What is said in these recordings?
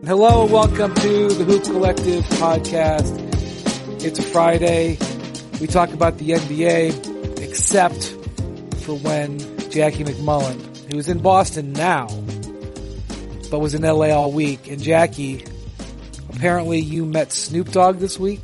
Hello and welcome to the Hoop Collective podcast. It's Friday. We talk about the NBA, except for when Jackie McMullen, who's in Boston now, but was in LA all week. And Jackie, apparently you met Snoop Dogg this week?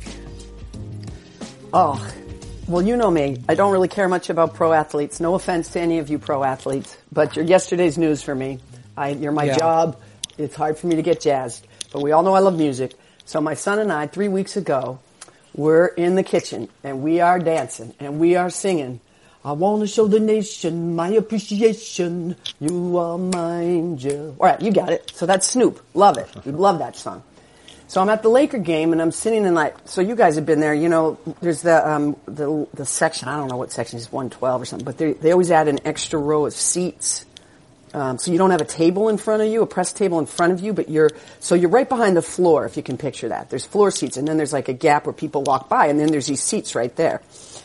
Oh, well, you know me. I don't really care much about pro athletes. No offense to any of you pro athletes, but you're yesterday's news for me. You're my job. It's hard for me to get jazzed, but we all know I love music. So my son and I, 3 weeks ago, were in the kitchen, and we are dancing, and we are singing, I want to show the nation my appreciation. You are mine, Joe. All right, you got it. So that's Snoop. Love it. We love that song. So I'm at the Laker game, and I'm sitting in so you guys have been there, you know, there's the section, I don't know what section, it's 112 or something, but they always add an extra row of seats. So you don't have a table in front of you, a press table in front of you, but you're right behind the floor, if you can picture that. There's floor seats, and then there's like a gap where people walk by, and then there's these seats right there.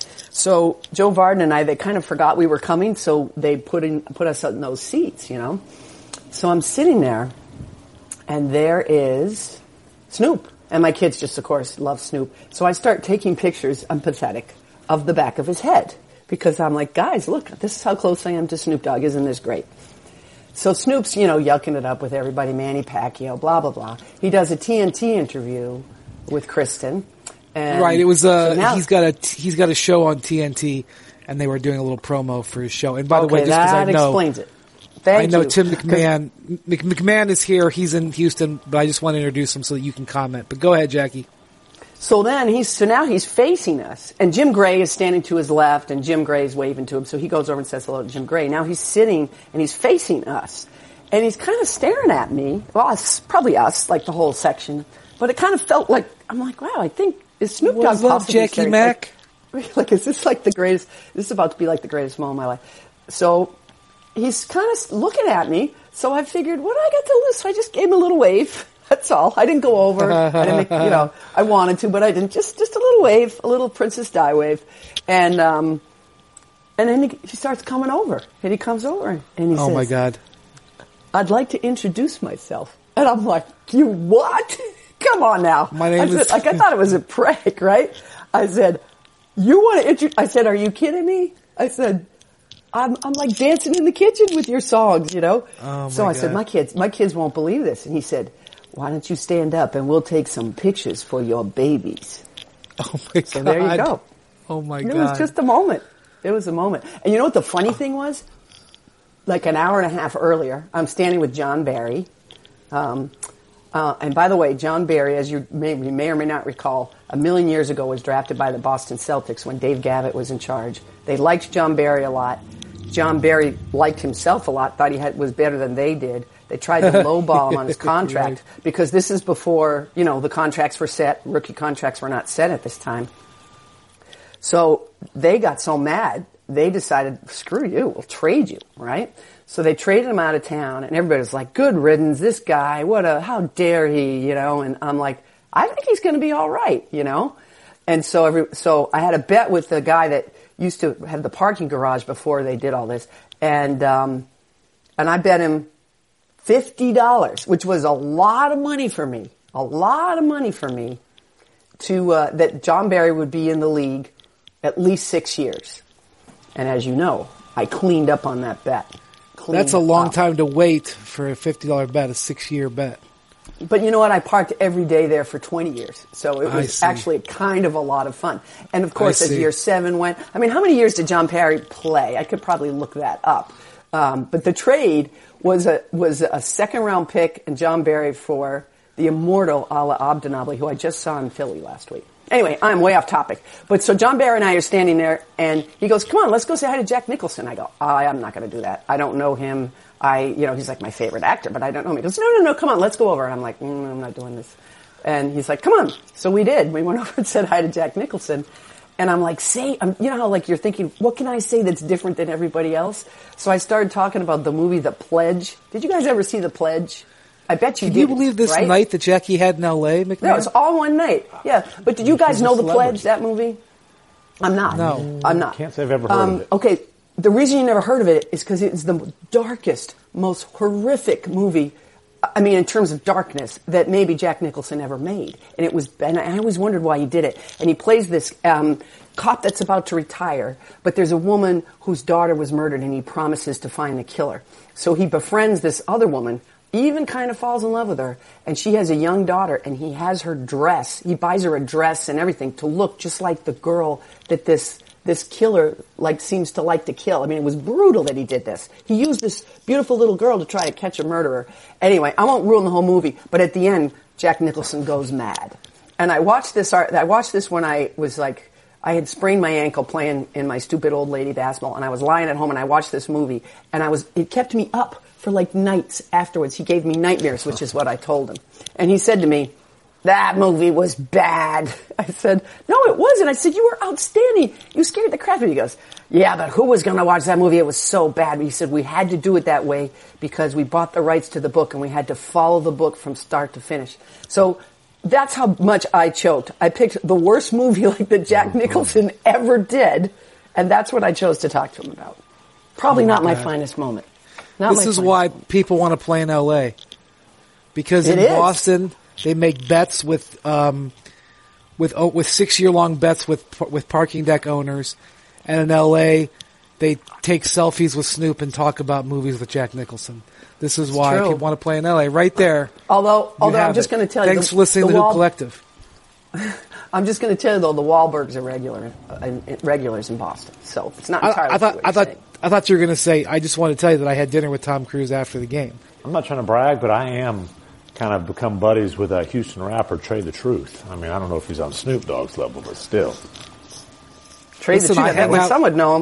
So Joe Varden and I, they kind of forgot we were coming, so they put us in those seats, you know. So I'm sitting there, and there is Snoop. And my kids just, of course, love Snoop. So I start taking pictures, I'm pathetic, of the back of his head. Because I'm like, guys, look, this is how close I am to Snoop Dogg. Isn't this great? So Snoop's, you know, yucking it up with everybody, Manny Pacquiao, blah, blah, blah. He does a TNT interview with Kristen. And right, it was, so now, he's got a show on TNT, and they were doing a little promo for his show. And by the way, just because I know. that explains it. Thank you. Tim McMahon. McMahon is here. He's in Houston, but I just want to introduce him so that you can comment. But go ahead, Jackie. So now he's facing us, and Jim Gray is standing to his left, and Jim Gray is waving to him. So he goes over and says hello to Jim Gray. Now he's sitting, and he's facing us, and he's kind of staring at me. Well, it's probably us, like the whole section, but it kind of felt like I'm like, wow, I think is Snoop Dogg possibly Jackie Mack? Like, is this like the greatest? This is about to be like the greatest moment of my life. So he's kind of looking at me. So I figured, what do I got to lose? So I just gave him a little wave. That's all. I didn't go over. I didn't make, I wanted to, but I didn't. Just a little wave, a little Princess Di wave. And then he starts coming over. And he comes over and he says, oh my God. I'd like to introduce myself. And I'm like, you what? Come on now. My name is... I thought it was a prank, right? I said, you want to introduce... I said, are you kidding me? I said... I'm like dancing in the kitchen with your songs, you know? Oh so I God. said, my kids won't believe this. And he said, why don't you stand up and we'll take some pictures for your babies. Oh my God. So there you go. Oh my God. God. It was just a moment. It was a moment. And you know what the funny thing was? Like an hour and a half earlier, I'm standing with John Barry. And by the way, John Barry, as you may or may not recall, a million years ago was drafted by the Boston Celtics when Dave Gavitt was in charge. They liked John Barry a lot. John Barry liked himself a lot, thought he was better than they did. They tried to lowball him on his contract right. because this is before, the contracts were set. Rookie contracts were not set at this time. So they got so mad, they decided, screw you, we'll trade you, right? So they traded him out of town, and everybody was like, good riddance, this guy, how dare he, and I'm like, I think he's going to be all right, And so I had a bet with the guy that used to have the parking garage before they did all this, and I bet him $50, which was a lot of money for me, to that John Barry would be in the league at least 6 years. And as you know, I cleaned up on that bet. That's a long time to wait for a $50 bet, a 6-year bet. But you know what? I parked every day there for 20 years. So it was actually kind of a lot of fun. And of course, as year 7 went, how many years did John Barry play? I could probably look that up. But the trade was a second round pick and John Barry for the immortal Ala Abdelnaby, who I just saw in Philly last week. Anyway, I'm way off topic. But so John Barry and I are standing there, and he goes, come on, let's go say hi to Jack Nicholson. I go, I'm not going to do that. I don't know him. He's like my favorite actor, but I don't know him. He goes, no, come on, let's go over. And I'm like, I'm not doing this. And he's like, come on. So we did. We went over and said hi to Jack Nicholson. And I'm like, how like you're thinking, what can I say that's different than everybody else? So I started talking about the movie The Pledge. Did you guys ever see The Pledge? I bet you did. Can you believe this right? night that Jackie had in L.A., McMahon? No, it's all one night. Yeah. But did you guys know The Pledge, that movie? I'm not. No. I'm not. Can't say I've ever heard of it. Okay. The reason you never heard of it is because it's the darkest, most horrific movie I mean, in terms of darkness, that maybe Jack Nicholson ever made. And I always wondered why he did it. And he plays this cop that's about to retire, but there's a woman whose daughter was murdered, and he promises to find the killer. So he befriends this other woman, even kind of falls in love with her, and she has a young daughter, and he has her dress. He buys her a dress and everything to look just like the girl that this killer seems to like to kill. I mean, it was brutal that he did this. He used this beautiful little girl to try to catch a murderer. Anyway, I won't ruin the whole movie, but at the end, Jack Nicholson goes mad. And I watched this when I was like, I had sprained my ankle playing in my stupid old lady basketball, and I was lying at home, and I watched this movie, and it kept me up for like nights afterwards. He gave me nightmares, which is what I told him. And he said to me, "That movie was bad." I said, "No, it wasn't." I said, "You were outstanding. You scared the crap out of me." He goes, "Yeah, but who was going to watch that movie? It was so bad." But he said, "We had to do it that way because we bought the rights to the book, and we had to follow the book from start to finish." So that's how much I choked. I picked the worst movie that Jack Nicholson ever did, and that's what I chose to talk to him about. Probably not my finest moment. This is why people want to play in L.A. Because in Boston, they make bets with 6-year-long bets with parking deck owners, and in L.A. they take selfies with Snoop and talk about movies with Jack Nicholson. This is why people want to play in L.A. Right there. Although I'm just going to tell you. Thanks for listening to the Hoop Collective. I'm just going to tell you though, the Wahlbergs are regulars in Boston, so it's not entirely. I thought you were going to say, I just want to tell you that I had dinner with Tom Cruise after the game. I'm not trying to brag, but I am kind of become buddies with a Houston rapper, Trey the Truth. I mean, I don't know if he's on Snoop Dogg's level, but still. Trey the Truth, some would know him.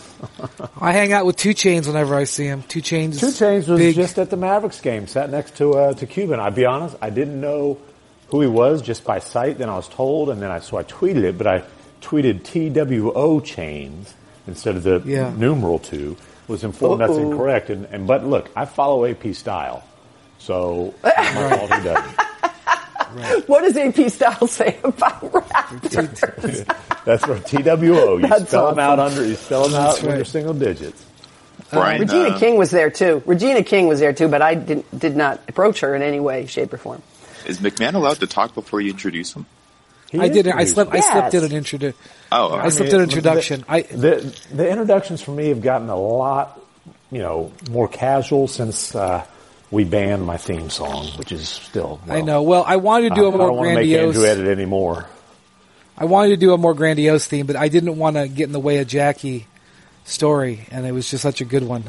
I hang out with 2 Chainz whenever I see him. 2 Chainz was just at the Mavericks game, sat next to Cuban. I'll be honest, I didn't know who he was just by sight. Then I was told, and then I tweeted it, but I tweeted TWO Chainz instead of the numeral 2. Was informed that's incorrect. But look, I follow AP Style, so all he does. Right. What does AP Style say about Raptors? That's right, TWO. You spell them out under single digits. Regina King was there too. But I did not approach her in any way, shape, or form. Is McMahon allowed to talk before you introduce him? I didn't. I slipped in an introduction. I slipped an introduction. The introductions for me have gotten a lot, more casual since we banned my theme song, which is still. I know. Well, I wanted to do a more grandiose. I don't want to make Andrew edit anymore. I wanted to do a more grandiose theme, but I didn't want to get in the way of Jackie's story, and it was just such a good one.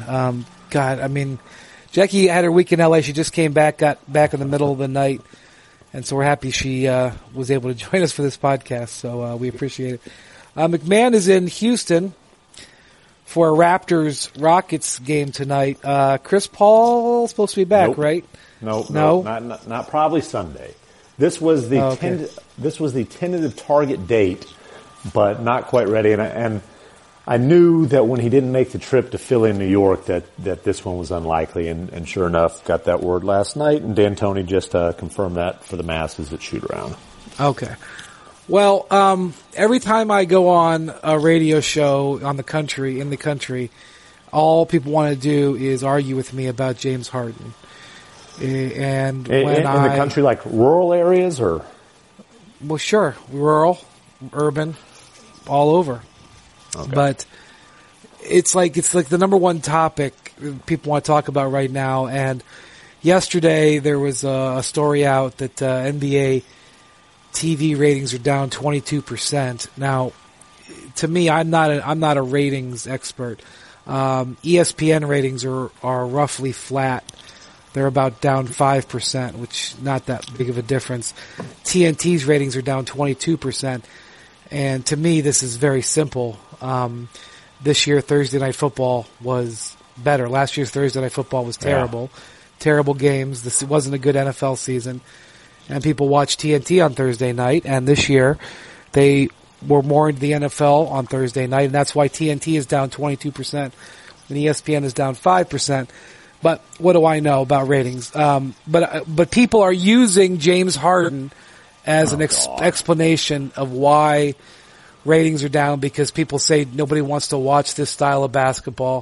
Jackie had her week in L.A. She just came back, got back in the middle of the night, and so we're happy she was able to join us for this podcast, so we appreciate it. McMahon is in Houston for a Raptors-Rockets game tonight. Chris Paul is supposed to be back, right? No, not probably Sunday. This was the tentative target date, but not quite ready. And I knew that when he didn't make the trip to Philly and New York that this one was unlikely. And sure enough, got that word last night. And D'Antoni just confirmed that for the masses at shoot around. Okay. Well, every time I go on a radio show in the country, all people want to do is argue with me about James Harden. And in the country, like rural areas, or? Well, sure, rural, urban, all over. Okay. But it's like the number one topic people want to talk about right now. And yesterday there was a story out that NBA TV ratings are down 22%. Now, to me, I'm not a ratings expert. ESPN ratings are roughly flat. They're about down 5%, which not that big of a difference. TNT's ratings are down 22%. And to me, this is very simple. This year, Thursday Night Football was better. Last year's Thursday Night Football was terrible. Yeah. Terrible games. This wasn't a good NFL season. And people watched TNT on Thursday night. And this year, they were more into the NFL on Thursday night. And that's why TNT is down 22% and ESPN is down 5%. But what do I know about ratings? But people are using James Harden as an explanation of why ratings are down, because people say nobody wants to watch this style of basketball.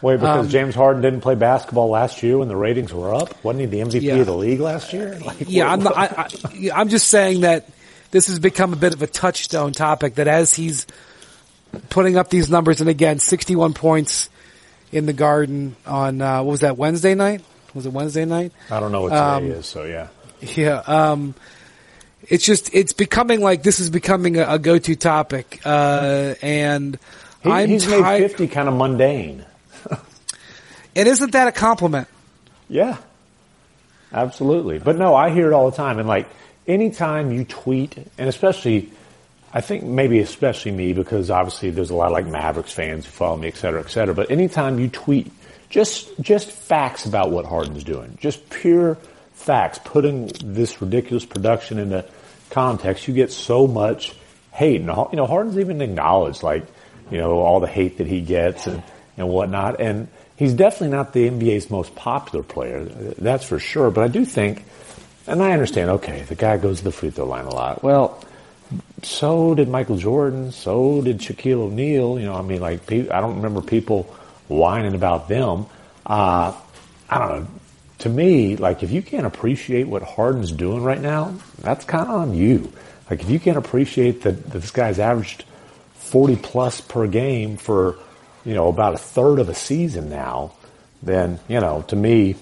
Wait, because James Harden didn't play basketball last year when the ratings were up? Wasn't he the MVP of the league last year? I'm just saying that this has become a bit of a touchstone topic, that as he's putting up these numbers, and again, 61 points in the Garden on, what was that, Wednesday night? Was it Wednesday night? I don't know what today is, so yeah. Yeah, it's becoming like, this is becoming a go-to topic, and he's made 50 kind of mundane. And isn't that a compliment? Yeah, absolutely. But no, I hear it all the time. And like, anytime you tweet, and especially, I think maybe especially me, because obviously there's a lot of like Mavericks fans who follow me, et cetera, et cetera. But anytime you tweet, just facts about what Harden's doing, just pure facts, putting this ridiculous production into context, you get so much hate. And, you know, Harden's even acknowledged, like, you know, all the hate that he gets and whatnot. And he's definitely not the NBA's most popular player, that's for sure. But I do think, and I understand, okay, the guy goes to the free throw line a lot. Well, so did Michael Jordan, so did Shaquille O'Neal. You know, I mean, like, I don't remember people whining about them. I don't know. To me, like, if you can't appreciate what Harden's doing right now, that's kind of on you. Like, if you can't appreciate that this guy's averaged 40 plus per game for, you know, about a third of a season now, then, you know, to me,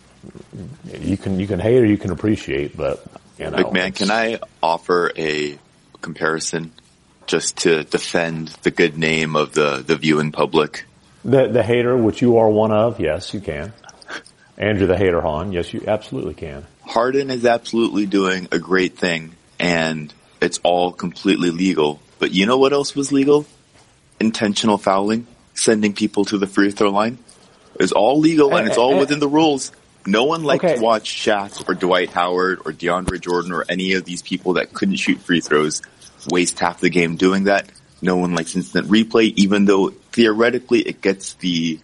you can hate or you can appreciate, but, you know. McMahon, can I offer a comparison just to defend the good name of the viewing public? The hater, which you are one of, yes, you can. Andrew the Hater Hahn, yes, you absolutely can. Harden is absolutely doing a great thing, and it's all completely legal. But you know what else was legal? Intentional fouling. Sending people to the free throw line is all legal, and it's all within the rules. No one liked to watch Shaq or Dwight Howard or DeAndre Jordan or any of these people that couldn't shoot free throws waste half the game doing that. No one likes instant replay, even though theoretically it gets the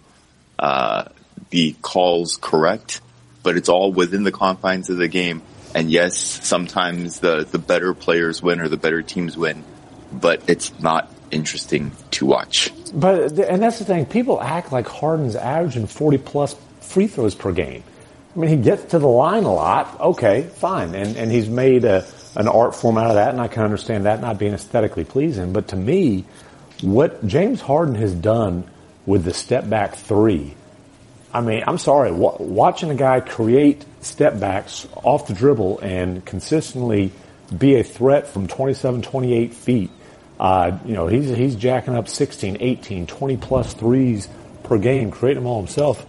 calls correct, but it's all within the confines of the game. And yes, sometimes the better players win or the better teams win, but it's not interesting to watch. And that's the thing. People act like Harden's averaging 40 plus free throws per game. I mean, he gets to the line a lot. Okay, fine. And he's made an art form out of that, and I can understand that not being aesthetically pleasing. But to me, what James Harden has done with the step back three, I mean, I'm sorry, watching a guy create step backs off the dribble and consistently be a threat from 27, 28 feet, you know, he's jacking up 16, 18, 20 plus threes per game, creating them all himself.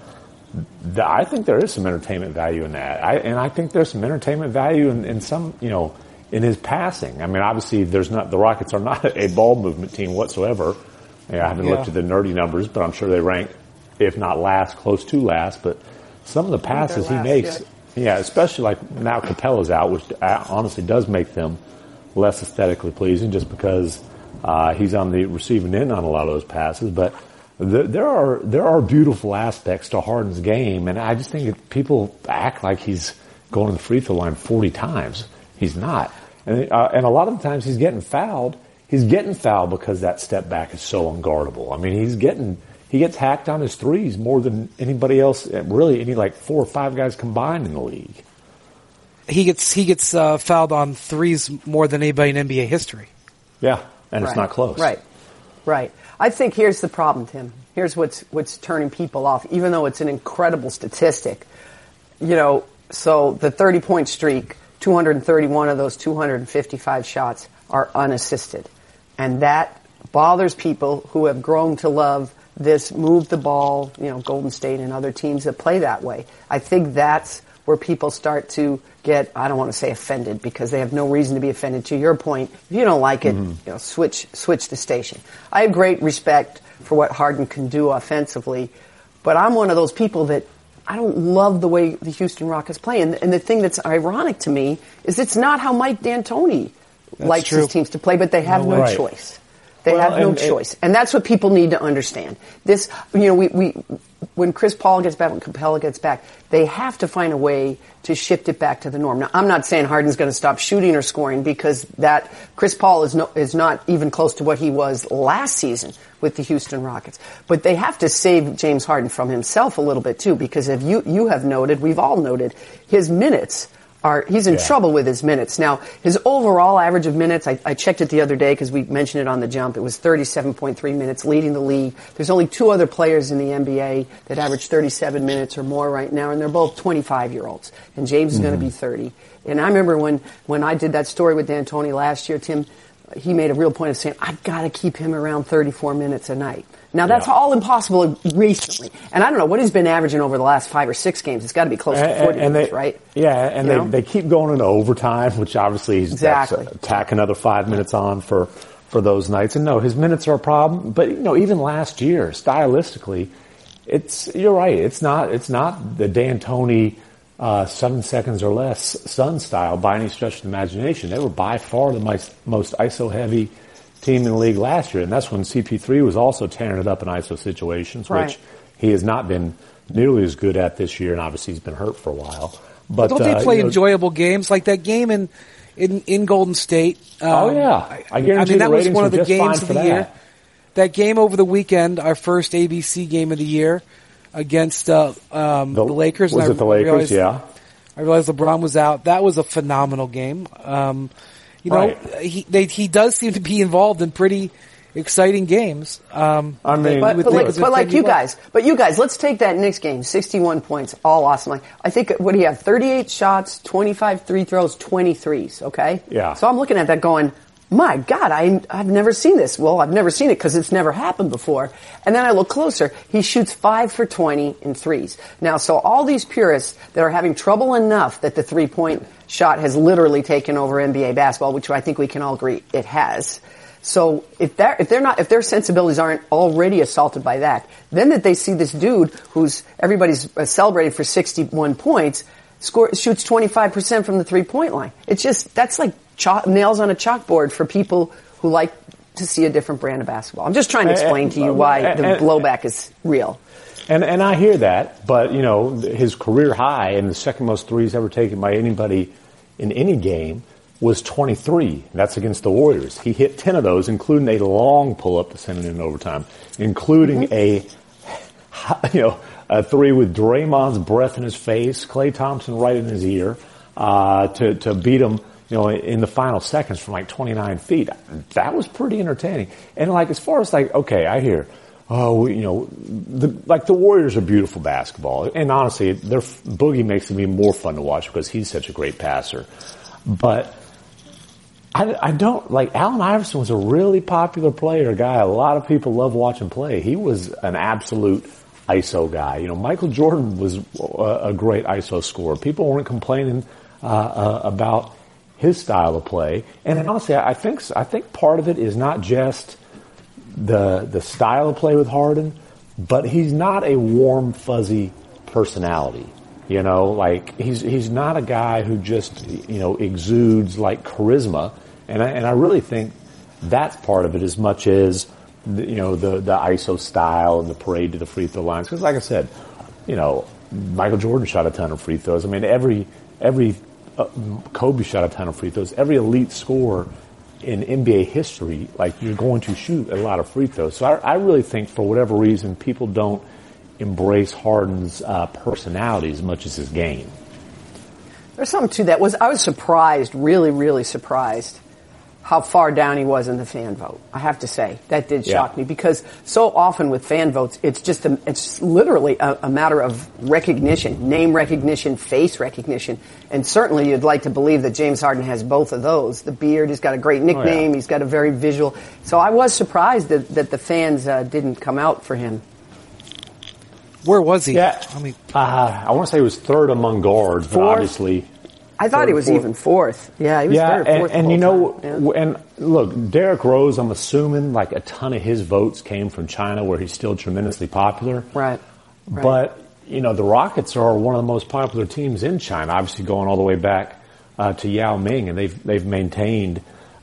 I think there is some entertainment value in that. And I think there's some entertainment value in some, you know, in his passing. I mean, obviously the Rockets are not a ball movement team whatsoever. I haven't looked at the nerdy numbers, but I'm sure they rank, if not last, close to last. But some of the passes he makes, especially like now Capella's out, which honestly does make them less aesthetically pleasing just because he's on the receiving end on a lot of those passes. But there are beautiful aspects to Harden's game, and I just think people act like he's going to the free throw line 40 times. He's not. And a lot of the times he's getting fouled. He's getting fouled because that step back is so unguardable. I mean, he gets hacked on his threes more than anybody else, really any like 4 or 5 guys combined in the league. He gets fouled on threes more than anybody in NBA history. Yeah, and it's not close. Right. I think here's the problem, Tim. Here's what's turning people off, even though it's an incredible statistic. You know, so the 30-point streak, 231 of those 255 shots are unassisted. And that bothers people who have grown to love this move the ball, you know, Golden State and other teams that play that way. I think that's where people start to get, I don't want to say offended because they have no reason to be offended. To your point, if you don't like it, you know, switch the station. I have great respect for what Harden can do offensively, but I'm one of those people that I don't love the way the Houston Rockets play. And the thing that's ironic to me is it's not how Mike D'Antoni likes his teams to play, but they have no choice. They have no choice. And that's what people need to understand. This, when Chris Paul gets back, when Capella gets back, they have to find a way to shift it back to the norm. Now, I'm not saying Harden's going to stop shooting or scoring, because that Chris Paul is not even close to what he was last season with the Houston Rockets. But they have to save James Harden from himself a little bit too, because if you have noted, we've all noted, his minutes he's in trouble with his minutes. Now, his overall average of minutes, I checked it the other day because we mentioned it on the jump. It was 37.3 minutes, leading the league. There's only 2 other players in the NBA that average 37 minutes or more right now, and they're both 25-year-olds. And James is going to be 30. And I remember when I did that story with D'Antoni last year, Tim, he made a real point of saying, I've got to keep him around 34 minutes a night. Now, that's all impossible recently. And I don't know what he's been averaging over the last 5 or 6 games. It's got to be close to 40 minutes, right? Yeah, and they keep going into overtime, which obviously he's tack another 5 minutes on for those nights. And no, his minutes are a problem. But, even last year, stylistically, you're right. It's not the D'Antoni 7 seconds or less Sun style by any stretch of the imagination. They were by far the most ISO-heavy team in the league last year, and that's when CP3 was also tearing it up in ISO situations, which he has not been nearly as good at this year, and obviously he's been hurt for a while. But don't they play enjoyable games like that game in Golden State? I guarantee that was one of the games of the year. That game over the weekend, our first ABC game of the year against the Lakers. Was it the Lakers? Yeah. I realized LeBron was out. That was a phenomenal game. He does seem to be involved in pretty exciting games. But you guys, let's take that Knicks game, 61 points, all awesome. I think, what do you have, 38 shots, 25 free throws, 23s, okay? Yeah. So I'm looking at that going, my God, I've never seen this. Well, I've never seen it because it's never happened before. And then I look closer. He shoots 5 for 20 in threes. Now, so all these purists that are having trouble enough that the 3-point shot has literally taken over NBA basketball, which I think we can all agree it has. So if their sensibilities aren't already assaulted by that, then that they see this dude who's everybody's celebrating for 61 points, shoots 25% from the 3-point line. That's like nails on a chalkboard for people who like to see a different brand of basketball. I'm just trying to explain to you why the blowback is real. And I hear that, but his career high and the second most threes ever taken by anybody in any game was 23. That's against the Warriors. He hit 10 of those, including a long pull-up to send it in overtime, including a three with Draymond's breath in his face, Klay Thompson right in his ear, to beat him, in the final seconds from 29 feet. That was pretty entertaining. And as far as okay, I hear, the Warriors are beautiful basketball. And honestly, their Boogie makes it even more fun to watch because he's such a great passer. But I don't, Allen Iverson was a really popular player, a guy a lot of people love watching play. He was an absolute ISO guy. Michael Jordan was a great ISO scorer. People weren't complaining about his style of play. And honestly, I think part of it is not just the style of play with Harden, but he's not a warm, fuzzy personality. He's not a guy who just, exudes charisma. And I really think that's part of it as much as, the ISO style and the parade to the free throw lines. Because like I said, Michael Jordan shot a ton of free throws. I mean, every Kobe shot a ton of free throws. Every elite scorer in NBA history, you're going to shoot a lot of free throws. So I really think for whatever reason, people don't embrace Harden's personality as much as his game. There's something to that. I was surprised, really, really surprised, how far down he was in the fan vote. I have to say that did shock me because so often with fan votes, it's literally a matter of recognition, name recognition, face recognition, and certainly you'd like to believe that James Harden has both of those. The beard, he's got a great nickname, he's got a very visual. So I was surprised that the fans didn't come out for him. Where was he? Yeah, I want to say he was third among guards, but obviously. I thought he was even fourth. Yeah, he was third or fourth. And look, Derrick Rose, I'm assuming a ton of his votes came from China where he's still tremendously popular. Right. But, the Rockets are one of the most popular teams in China, obviously going all the way back to Yao Ming, and they've maintained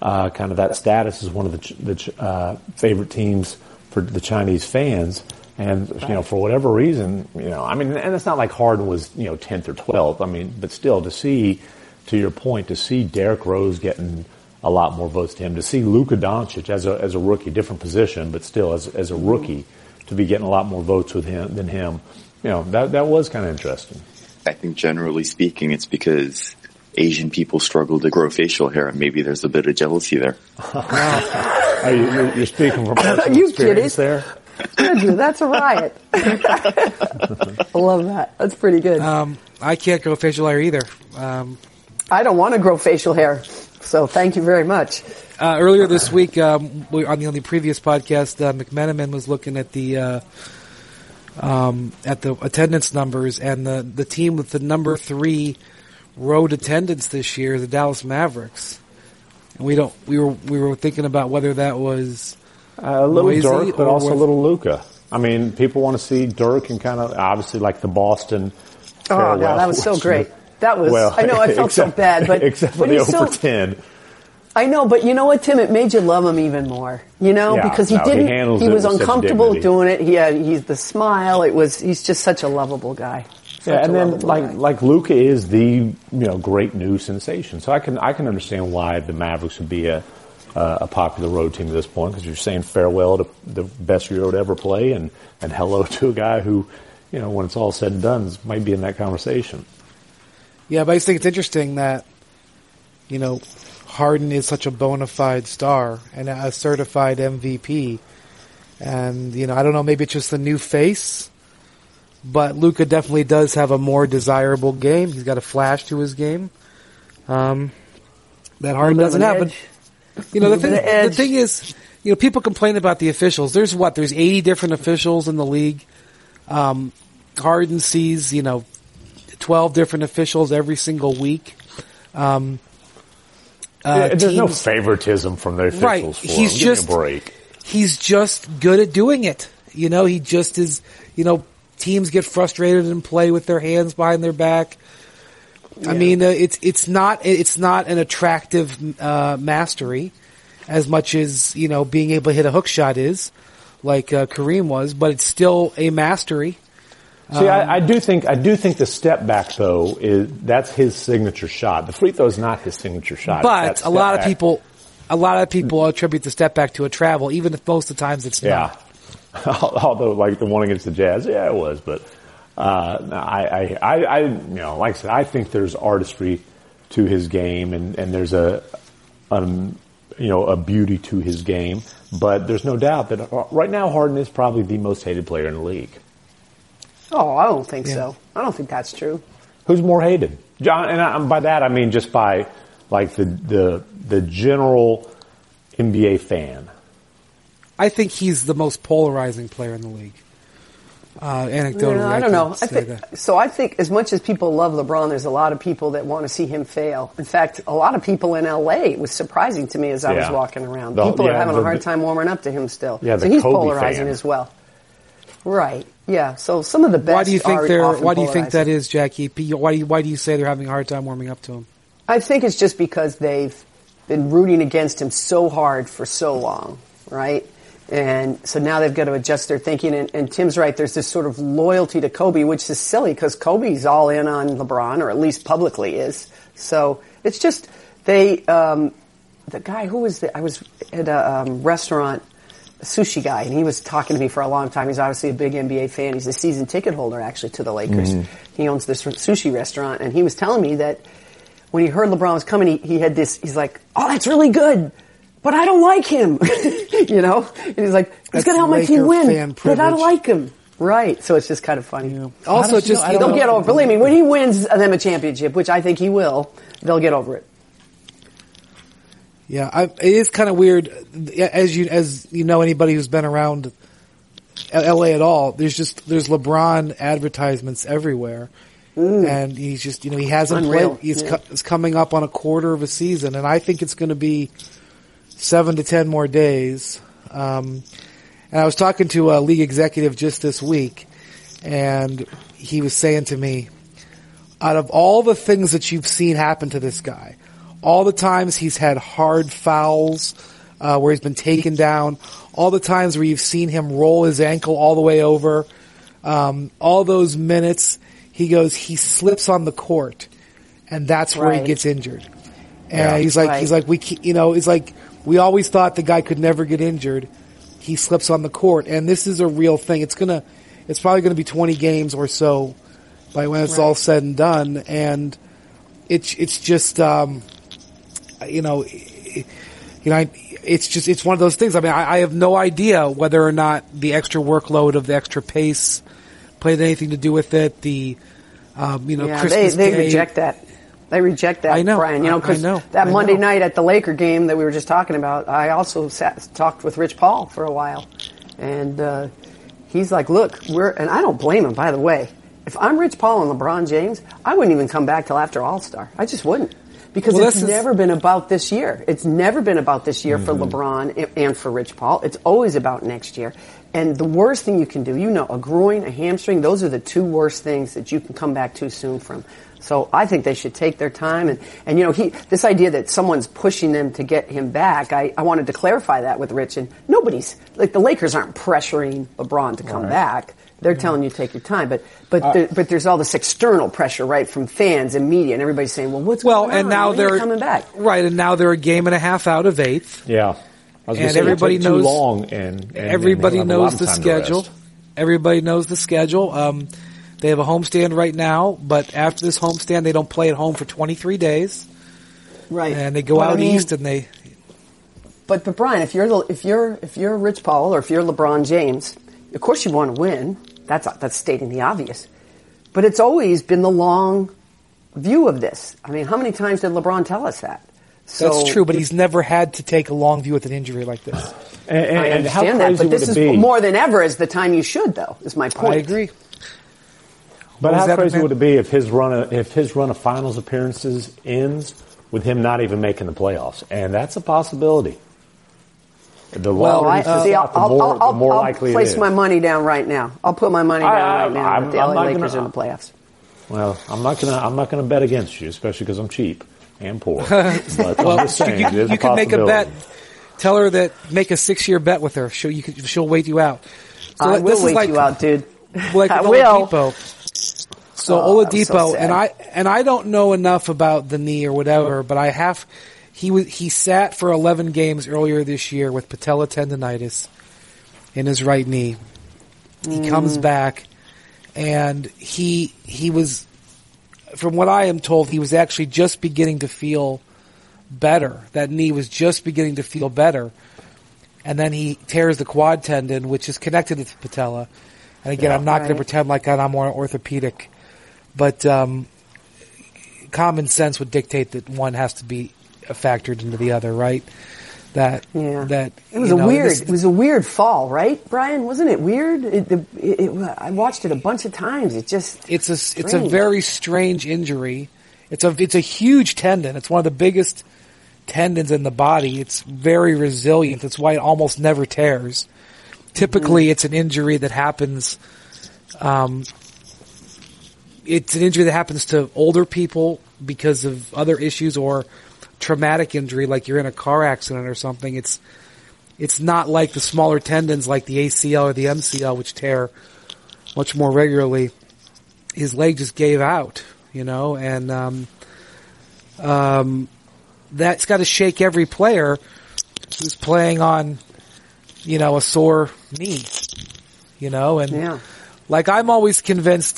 kind of that status as one of the favorite teams for the Chinese fans. And, for whatever reason, and it's not like Harden was, 10th or 12th. But still, to your point, to see Derrick Rose getting a lot more votes to him, to see Luka Doncic as a rookie, different position, but still as a rookie, to be getting a lot more votes than him, that was kind of interesting. I think generally speaking, it's because Asian people struggle to grow facial hair, and maybe there's a bit of jealousy there. You're speaking from personal you experience kidding? there? Andrew, that's a riot. I love that. That's pretty good. I can't grow facial hair either. I don't want to grow facial hair, so thank you very much. Earlier this week, on the previous podcast, McMenamin was looking at the attendance numbers, and the team with the number 3 road attendance this year is the Dallas Mavericks. And we were thinking about whether that was a little noisy, Dirk, but also a little Luka. People want to see Dirk and kind of obviously like the Boston farewell. Oh, yeah, that was so great. That was, I know I felt so bad, but except for the over 10. I know, but you know what, Tim? It made you love him even more. Because he was uncomfortable doing it. He's the smile. He's just such a lovable guy. And then like Luka is the great new sensation. So I can understand why the Mavericks would be a popular road team at this point, because you're saying farewell to the best you would ever play and hello to a guy who, when it's all said and done, might be in that conversation. Yeah, but I just think it's interesting that, Harden is such a bona fide star and a certified MVP. And, I don't know, maybe it's just the new face, but Luka definitely does have a more desirable game. He's got a flash to his game that Harden doesn't have. But, the thing is, people complain about the officials. There's 80 different officials in the league. Harden sees, 12 different officials every single week. There's no favoritism from the officials. Right. For him. Give me a break. He's just good at doing it. He just is, teams get frustrated and play with their hands behind their back. Yeah. It's not an attractive, mastery as much as, being able to hit a hook shot is, like, Kareem was, but it's still a mastery. See, I do think the step back though that's his signature shot. The free throw is not his signature shot. But a lot of people attribute the step back to a travel, even if most of the times it's not. Although, like the one against the Jazz, it was. But like I said, I think there's artistry to his game, and there's a beauty to his game. But there's no doubt that right now Harden is probably the most hated player in the league. Oh, I don't think so. I don't think that's true. Who's more hated, John? And by that I mean just by like the general NBA fan. I think he's the most polarizing player in the league. Anecdotally, I don't know. I think as much as people love LeBron, there's a lot of people that want to see him fail. In fact, a lot of people in LA, it was surprising to me as I was walking around. People are having a hard time warming up to him still. Yeah, so he's Kobe polarizing fan. As well. Right. Yeah. So some of the best. Why do you think think that is, Jackie? Why do you say they're having a hard time warming up to him? I think it's just because they've been rooting against him so hard for so long, right? And so now they've got to adjust their thinking. And Tim's right. There's this sort of loyalty to Kobe, which is silly because Kobe's all in on LeBron, or at least publicly is. So it's just the guy who was I was at a restaurant. Sushi guy, and he was talking to me for a long time. He's obviously a big NBA fan. He's a season ticket holder, actually, to the Lakers. Mm-hmm. He owns this sushi restaurant, and he was telling me that when he heard LeBron was coming, he had this, he's like, oh, that's really good, but I don't like him. And he's like, he's going to help my team win, but I don't like him. Right. So it's just kind of funny. Yeah. Also, they'll get over, believe me, when he wins them a championship, which I think he will, they'll get over it. Yeah, it is kind of weird, as you know, anybody who's been around LA at all, there's LeBron advertisements everywhere. And he's just, he hasn't played, he's coming up on a quarter of a season, and I think it's going to be 7 to 10 more days. And I was talking to a league executive just this week, and he was saying to me, out of all the things that you've seen happen to this guy, all the times he's had hard fouls, where he's been taken down, all the times where you've seen him roll his ankle all the way over, all those minutes, he slips on the court, and that's where he gets injured. And he's like, we always thought the guy could never get injured. He slips on the court, and this is a real thing. It's probably gonna be 20 games or so by when it's all said and done, and it's just, it's one of those things. I mean, I have no idea whether or not the extra workload of the extra pace played anything to do with it. Christmas they Day. reject that. They reject that, I know, Brian. Because I know. Monday night at the Laker game that we were just talking about, I also talked with Rich Paul for a while, and he's like, "Look, and I don't blame him, by the way. If I'm Rich Paul and LeBron James, I wouldn't even come back till after All-Star. I just wouldn't." Because it's never been about this year. It's never been about this year for LeBron and for Rich Paul. It's always about next year. And the worst thing you can do, a groin, a hamstring, those are the two worst things that you can come back too soon from. So I think they should take their time. And this idea that someone's pushing them to get him back, I wanted to clarify that with Rich. And the Lakers aren't pressuring LeBron to come back. They're telling you to take your time, but there's all this external pressure, right, from fans and media, and everybody's saying, "Well, what's going on? And now they're coming back, right?" And now they're a game and a half out of 8th. Yeah, and everybody knows. Too long, and everybody knows the schedule. Everybody knows the schedule. They have a homestand right now, but after this homestand, they don't play at home for 23 days. Right, and they go out east, and they. But Brian, if you're Rich Paul or if you're LeBron James, of course you want to win. That's stating the obvious. But it's always been the long view of this. I mean, how many times did LeBron tell us that? That's true, but he's never had to take a long view with an injury like this. I understand that, but this is more than ever is the time you should, though, is my point. I agree. But how crazy would it be if his run of finals appearances ends with him not even making the playoffs? And that's a possibility. The more likely it is. I'll place my money down right now. I'll put my money down right now that the LA Lakers are in the playoffs. Well, I'm not gonna bet against you, especially because I'm cheap and poor. But I'm just saying, you can make a bet. Tell her that make a 6-year bet with her. She'll wait you out. So I will wait you out, dude. Like I will. So Oladipo, and I don't know enough about the knee or whatever, but he sat for 11 games earlier this year with patella tendonitis in his right knee. He comes back, and he was, from what I am told, he was actually just beginning to feel better. That knee was just beginning to feel better. And then he tears the quad tendon, which is connected to the patella. And again, I'm not going to pretend like I'm more orthopedic, but common sense would dictate that one has to be factored into the other, right? It was a weird fall, right, Brian? Wasn't it weird? I watched it a bunch of times. It's a very strange injury. It's a huge tendon. It's one of the biggest tendons in the body. It's very resilient. That's why it almost never tears. Typically, it's an injury that happens. It's an injury that happens to older people because of other issues or traumatic injury, like you're in a car accident or something. It's not like the smaller tendons, like the ACL or the MCL, which tear much more regularly. His leg just gave out, and that's got to shake every player who's playing on, a sore knee, like I'm always convinced,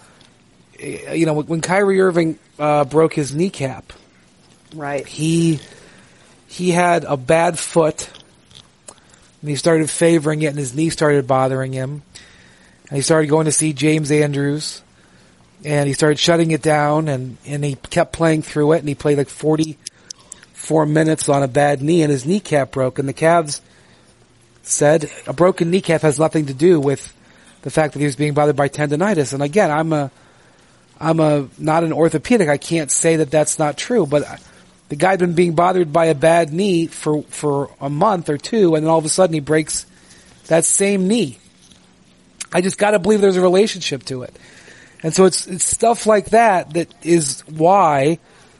when Kyrie Irving broke his kneecap, right? He had a bad foot, and he started favoring it, and his knee started bothering him, and he started going to see James Andrews, and he started shutting it down, and he kept playing through it, and he played like 44 minutes on a bad knee, and his kneecap broke, and the Cavs said a broken kneecap has nothing to do with the fact that he was being bothered by tendonitis. And again, I'm not an orthopedic. I can't say that that's not true, but the guy had been being bothered by a bad knee for a month or two, and then all of a sudden he breaks that same knee. I just gotta believe there's a relationship to it. And so it's stuff like that is why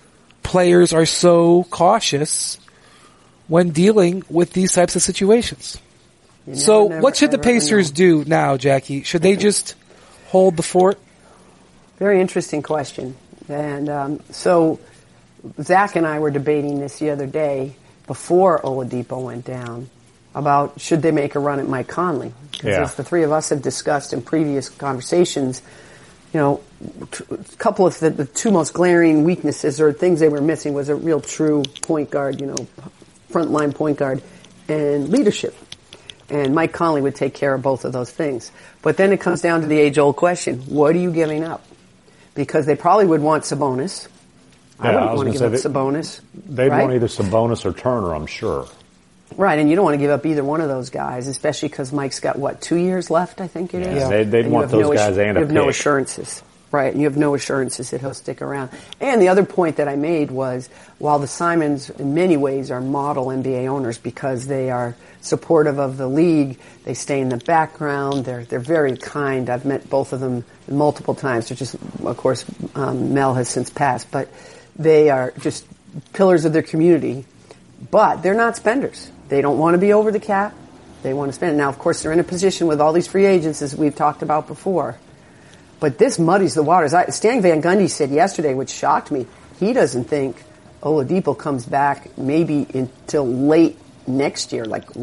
players are so cautious when dealing with these types of situations. So what should the Pacers do now, Jackie? Should they just hold the fort? Very interesting question. And so Zach and I were debating this the other day before Oladipo went down about should they make a run at Mike Conley. Because as the three of us have discussed in previous conversations, you know, a couple of the two most glaring weaknesses or things they were missing was a real true point guard, you know, frontline point guard, and leadership. And Mike Conley would take care of both of those things. But then it comes down to the age-old question, what are you giving up? Because they probably would want Sabonis. I wouldn't want to give up Sabonis. They'd want either Sabonis or Turner, I'm sure. Right, and you don't want to give up either one of those guys, especially because Mike's got, 2 years left, I think it is? Yeah, they'd want those guys and a pick. You have no assurances. Right, and you have no assurances that he'll stick around. And the other point that I made was, while the Simons in many ways are model NBA owners because they are supportive of the league, they stay in the background, they're very kind. I've met both of them multiple times. They're just, of course, Mel has since passed, but they are just pillars of their community. But they're not spenders. They don't want to be over the cap. They want to spend. Now, of course, they're in a position with all these free agents, as we've talked about before. But this muddies the waters. Stan Van Gundy said yesterday, which shocked me, he doesn't think Oladipo comes back maybe until late next year, like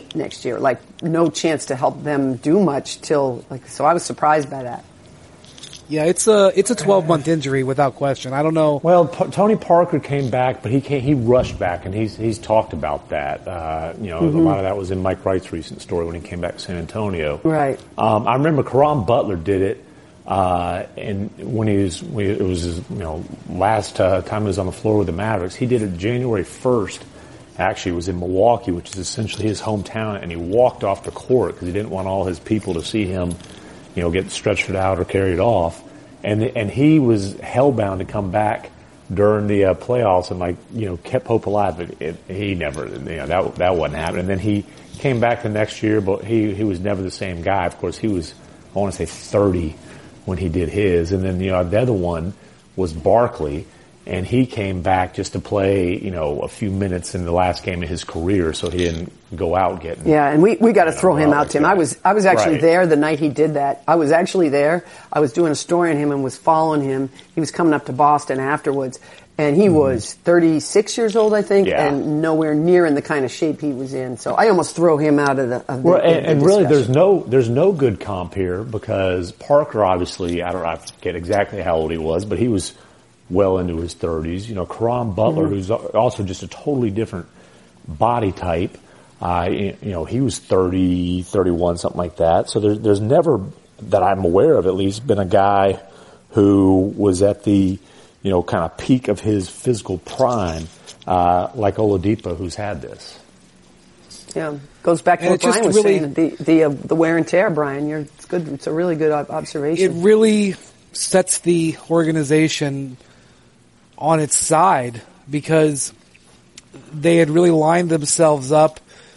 no chance to help them do much till, so I was surprised by that. Yeah, it's a 12-month injury without question. I don't know. Well, Tony Parker came back, but he rushed back, and he's talked about that. A lot of that was in Mike Wright's recent story when he came back to San Antonio. Right. I remember Caron Butler did it. And when it was his, last time he was on the floor with the Mavericks, he did it January 1st. Actually, it was in Milwaukee, which is essentially his hometown, and he walked off the court because he didn't want all his people to see him, get stretched out or carried off. And he was hellbound to come back during the playoffs and kept hope alive, but he never, that wasn't happening. And then he came back the next year, but he was never the same guy. Of course, he was, I want to say 30 when he did his. And then, the other one was Barkley, and he came back just to play, a few minutes in the last game of his career, so he didn't go out getting. Yeah, and we got to throw him out, Tim. I was actually there the night he did that. I was actually there. I was doing a story on him and was following him. He was coming up to Boston afterwards. And he was 36 years old, I think, and nowhere near in the kind of shape he was in. So I almost throw him out of the really, there's no good comp here because Parker, obviously, I forget exactly how old he was, but he was well into his 30s. Caron Butler, who's also just a totally different body type, he was 30, 31, something like that. So there's never, that I'm aware of at least, been a guy who was at the kind of peak of his physical prime, like Oladipo, who's had this. Yeah, goes back to what Brian was saying, the wear and tear, Brian. It's good. It's a really good observation. It really sets the organization on its side because they had really lined themselves up.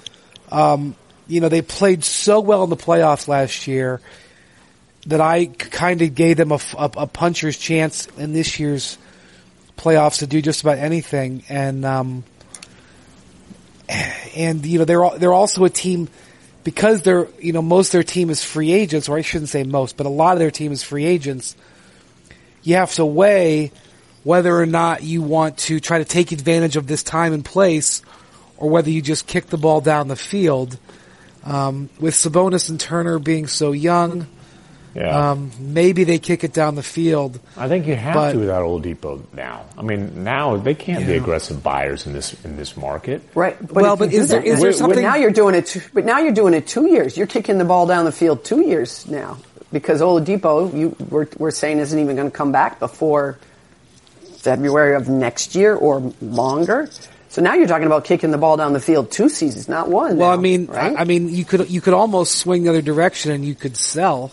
They played so well in the playoffs last year that I kind of gave them a puncher's chance in this year's playoffs to do just about anything. And they're also a team because they're, most of their team is free agents, or I shouldn't say most, but a lot of their team is free agents. You have to weigh whether or not you want to try to take advantage of this time and place or whether you just kick the ball down the field. With Sabonis and Turner being so young, maybe they kick it down the field. I think you have to without Oladipo now. I mean, now they can't be aggressive buyers in this market. Right. But is there something? But now you're doing it 2 years. You're kicking the ball down the field 2 years now because Oladipo, we're saying isn't even going to come back before February of next year or longer. So now you're talking about kicking the ball down the field 2 seasons, not one. Well, now, right? you could almost swing the other direction and you could sell.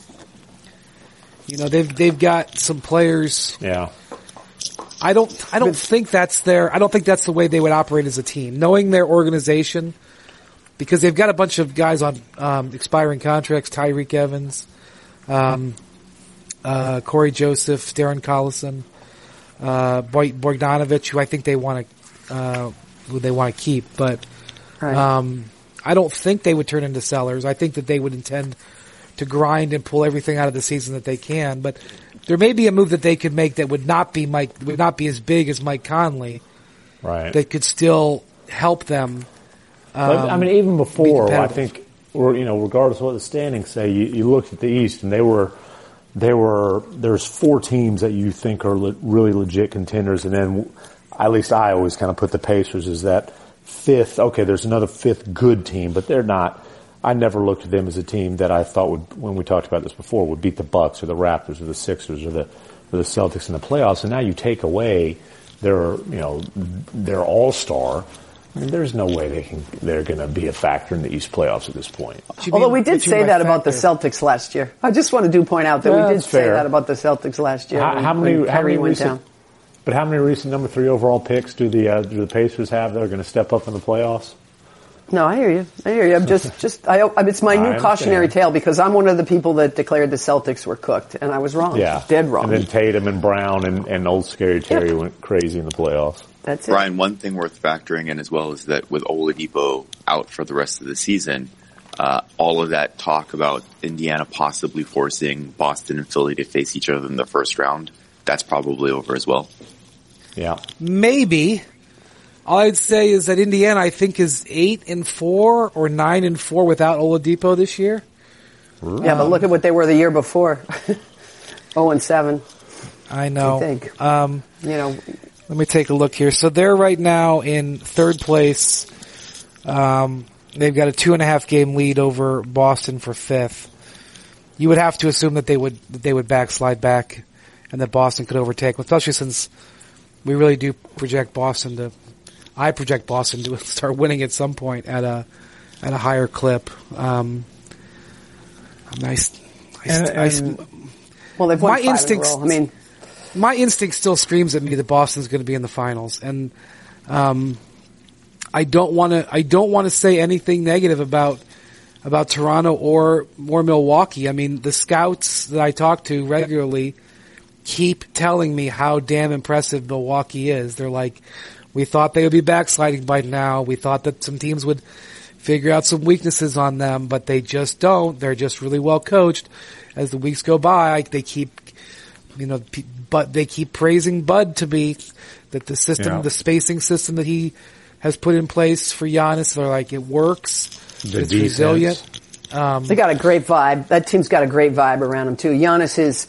They've got some players. Yeah. I don't think that's the way they would operate as a team. Knowing their organization, because they've got a bunch of guys on expiring contracts, Tyreek Evans, Corey Joseph, Darren Collison. Bogdanovic, who I think they want to keep, but I don't think they would turn into sellers. I think that they would intend to grind and pull everything out of the season that they can. But there may be a move that they could make that would not be as big as Mike Conley. Right. That could still help them. But, I mean, even before, I think, regardless of what the standings say, you looked at the East and there's 4 teams that you think are really legit contenders, and then at least I always kind of put the Pacers as that 5th. Okay, there's another 5th good team, but they're not. I never looked at them as a team that I thought would, when we talked about this before, would beat the Bucks or the Raptors or the Sixers or the Celtics in the playoffs. And now you take away their all-star. I mean, there's no way they're going to be a factor in the East playoffs at this point. Although we did say that about the Celtics last year. I just want to point out that we did say that about the Celtics last year. How many recent number 3 overall picks do the Pacers have that are going to step up in the playoffs? No, I hear you. I'm it's my new cautionary tale because I'm one of the people that declared the Celtics were cooked, and I was wrong. Yeah. Dead wrong. And then Tatum and Brown and old Scary Terry went crazy in the playoffs. That's it. Brian, one thing worth factoring in as well is that with Oladipo out for the rest of the season, all of that talk about Indiana possibly forcing Boston and Philly to face each other in the first round, that's probably over as well. Yeah. Maybe. All I'd say is that Indiana, I think, is 8-4 or 9-4 without Oladipo this year. Yeah, but look at what they were the year before. 0-7. I know. I think. Let me take a look here. So they're right now in 3rd place. They've got a 2.5 game lead over Boston for 5th. You would have to assume that they would backslide back, and that Boston could overtake, especially since we really do project Boston to. I project Boston to start winning at some point at a higher clip. Well, they've won 5 in a row. I mean, my instinct still screams at me that Boston's going to be in the finals, and I don't want to say anything negative about Toronto or Milwaukee. I mean, the scouts that I talk to regularly keep telling me how damn impressive Milwaukee is. They're like, we thought they would be backsliding by now. We thought that some teams would figure out some weaknesses on them, but they just don't. They're just really well coached. As the weeks go by, they keep praising Bud to be that the system, the spacing system that he has put in place for Giannis, they're like, it works. It's resilient. They got a great vibe. That team's got a great vibe around him too. Giannis is,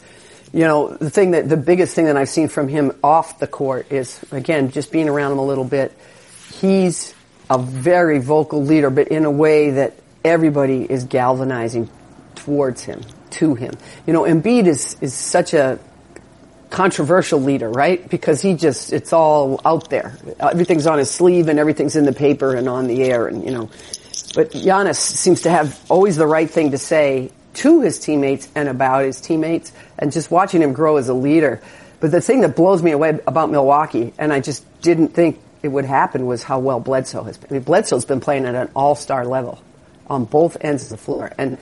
the biggest thing that I've seen from him off the court is, again, just being around him a little bit. He's a very vocal leader, but in a way that everybody is galvanizing towards him, to him. Embiid is such a controversial leader, right? Because it's all out there. Everything's on his sleeve and everything's in the paper and on the air and, But Giannis seems to have always the right thing to say to his teammates and about his teammates, and just watching him grow as a leader. But the thing that blows me away about Milwaukee, and I just didn't think it would happen, was how well Bledsoe has been. I mean, Bledsoe's been playing at an all-star level on both ends of the floor. And,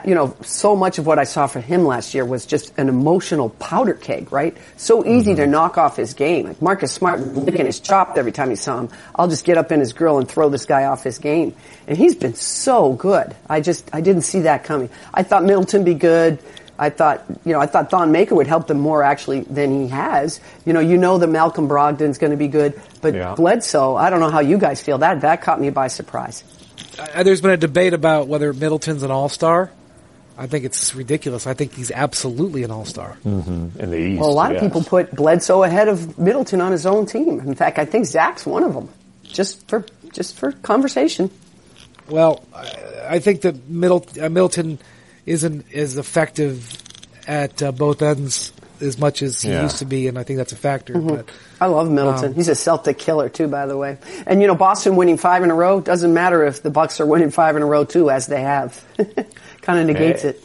so much of what I saw from him last year was just an emotional powder keg, right? So easy to knock off his game. Like Marcus Smart licking his chops every time he saw him. I'll just get up in his grill and throw this guy off his game. And he's been so good. I didn't see that coming. I thought Middleton be good. I thought Thon Maker would help them more actually than he has. That Malcolm Brogdon's going to be good, but Bledsoe, I don't know how you guys feel. That caught me by surprise. There's been a debate about whether Middleton's an all-star. I think it's ridiculous. I think he's absolutely an all-star. Mm-hmm. In the East. Well, a lot of people put Bledsoe ahead of Middleton on his own team. In fact, I think Zach's one of them. Just for conversation. Well, I think that Middleton isn't as effective at both ends as much as he used to be, and I think that's a factor. Mm-hmm. But I love Middleton. He's a Celtic killer too, by the way. And Boston winning 5 in a row doesn't matter if the Bucks are winning 5 in a row too, as they have. Kind of negates it.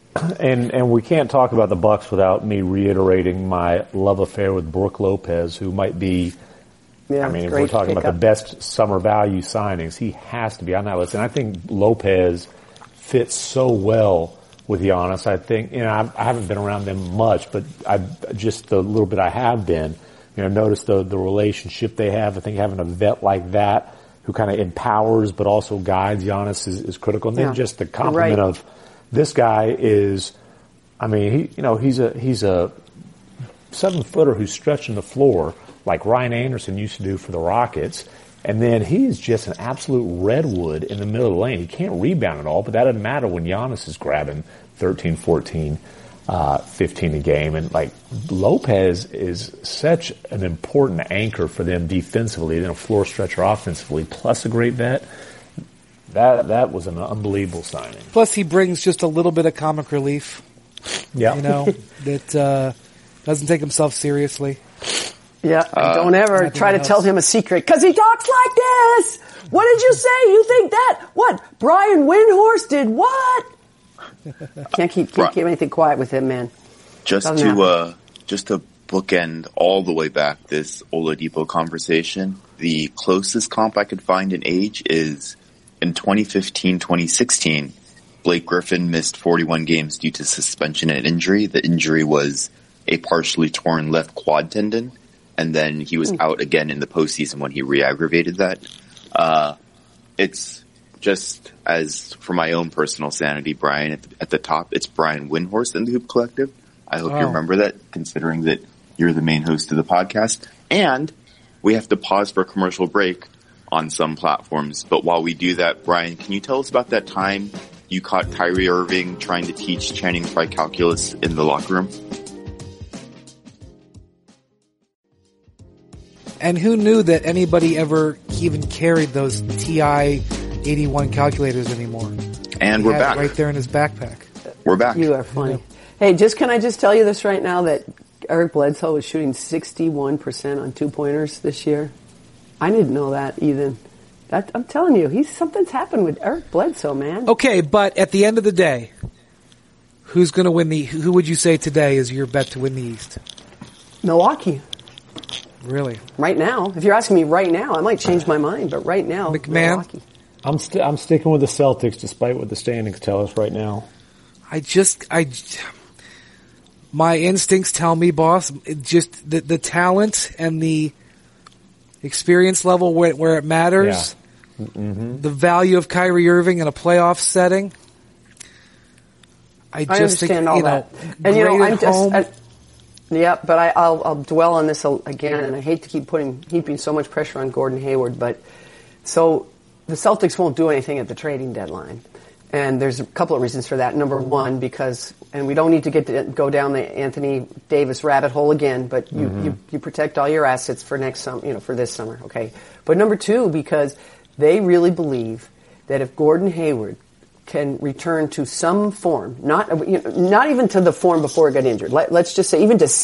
And we can't talk about the Bucks without me reiterating my love affair with Brook Lopez, who might be. Yeah, if we're talking about the best summer value signings, he has to be on that list. And I think Lopez fits so well with Giannis. I think I haven't been around them much, but just the little bit I have been, notice the relationship they have. I think having a vet like that who kind of empowers but also guides Giannis is critical. And then just the compliment of this guy is, I mean, he's a 7-footer who's stretching the floor like Ryan Anderson used to do for the Rockets. And then he is just an absolute redwood in the middle of the lane. He can't rebound at all, but that doesn't matter when Giannis is grabbing 13, 14, 15 a game. And like Lopez is such an important anchor for them defensively, then a floor stretcher offensively, plus a great vet. That was an unbelievable signing. Plus he brings just a little bit of comic relief. Yeah. That doesn't take himself seriously. Yeah, don't ever try to tell him a secret, because he talks like this. What did you say? You think that? What? Brian Windhorst did what? Can't keep anything quiet with him, man. Just to bookend all the way back this Oladipo conversation, the closest comp I could find in age is in 2015-2016. Blake Griffin missed 41 games due to suspension and injury. The injury was a partially torn left quad tendon. And then he was out again in the postseason when he re-aggravated that. It's just, as for my own personal sanity, Brian, at the top, it's Brian Windhorst in the Hoop Collective. I hope you remember that, considering that you're the main host of the podcast. And we have to pause for a commercial break on some platforms. But while we do that, Brian, can you tell us about that time you caught Kyrie Irving trying to teach Channing Frye calculus in the locker room? And who knew that anybody ever even carried those TI 81 calculators anymore? And we're back. Right there in his backpack. We're back. You are funny. Hey, can I just tell you this right now, that Eric Bledsoe is shooting 61% on 2-pointers this year? I didn't know that, Ethan. I'm telling you, something's happened with Eric Bledsoe, man. Okay, but at the end of the day, who's going to win who would you say today is your bet to win the East? Milwaukee. Really? Right now. If you're asking me right now, I might change my mind, but right now, McMahon? Milwaukee. I'm sticking with the Celtics despite what the standings tell us right now. My instincts tell me, boss, just the talent and the experience level where it matters, the value of Kyrie Irving in a playoff setting. I understand all that. And yeah, but I'll dwell on this again, and I hate to keep heaping so much pressure on Gordon Hayward, but so the Celtics won't do anything at the trading deadline. And there's a couple of reasons for that. Number one, and we don't need to go down the Anthony Davis rabbit hole again, but you protect all your assets for next summer, for this summer, okay? But number two, because they really believe that if Gordon Hayward can return to some form, not even to the form before he got injured, let's just say even to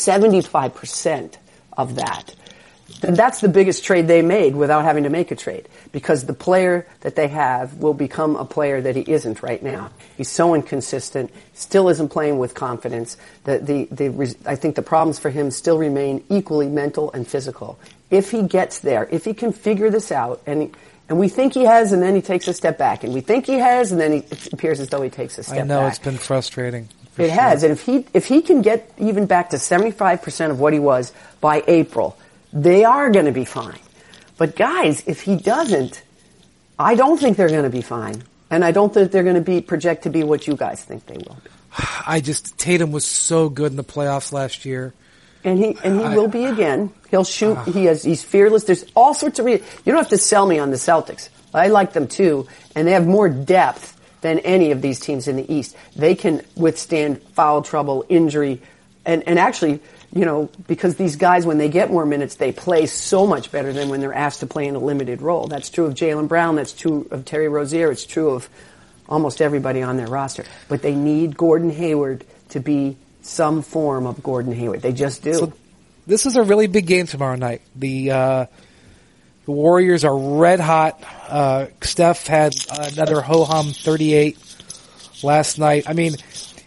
75% of that, then that's the biggest trade they made without having to make a trade, because the player that they have will become a player that he isn't right now. He's so inconsistent, still isn't playing with confidence. I think the problems for him still remain equally mental and physical. If he gets there, if he can figure this out, and we think he has, and then he takes a step back, and we think he has, and then it appears as though he takes a step back. I know, it's been frustrating. It has, and if he can get even back to 75% of what he was by April, they are going to be fine. But guys, if he doesn't, I don't think they're going to be fine. And I don't think they're going to project to be what you guys think they will be. Tatum was so good in the playoffs last year. And he will be again. He'll shoot. He's fearless. There's all sorts of reasons. You don't have to sell me on the Celtics. I like them too. And they have more depth than any of these teams in the East. They can withstand foul trouble, injury, and actually, because these guys, when they get more minutes, they play so much better than when they're asked to play in a limited role. That's true of Jaylen Brown. That's true of Terry Rozier. It's true of almost everybody on their roster. But they need Gordon Hayward to be some form of Gordon Hayward. They just do. So this is a really big game tomorrow night. The Warriors are red hot. Steph had another ho-hum 38 last night. I mean,